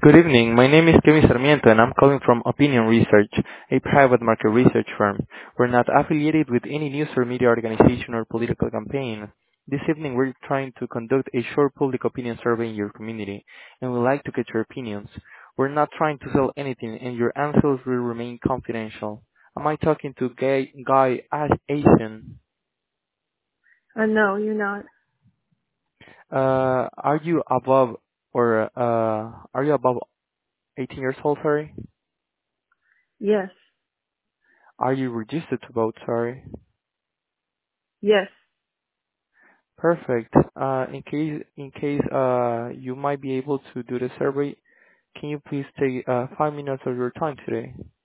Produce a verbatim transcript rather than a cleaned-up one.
Good evening. My name is Kevin Sarmiento, and I'm calling from Opinion Research, a private market research firm. We're not affiliated with any news or media organization or political campaign. This evening, we're trying to conduct a short public opinion survey in your community, and we'd like to get your opinions. We're not trying to sell anything, and your answers will remain confidential. Am I talking to Guy, Guy As- Asian? Uh, no, you're not. Uh, are you above or uh, are you above eighteen years old? Sorry. Yes. Are you registered to vote? Sorry. Yes. Perfect. Uh, in case in case uh you might be able to do the survey, can you please take uh five minutes of your time today?